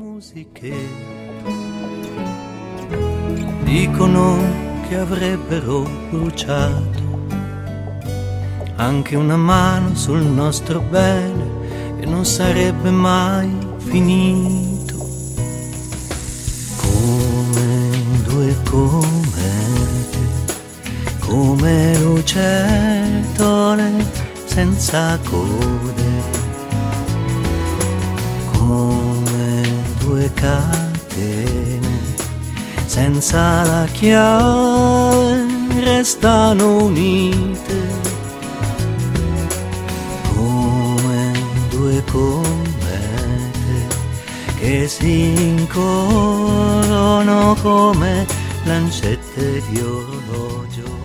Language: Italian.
musiche dicono che avrebbero bruciato anche una mano sul nostro bene e non sarebbe mai finito. Come due comete, come lucertole senza code, come due catene senza la chiave restano unite, come due comete che si incorrono come lancette di orologio.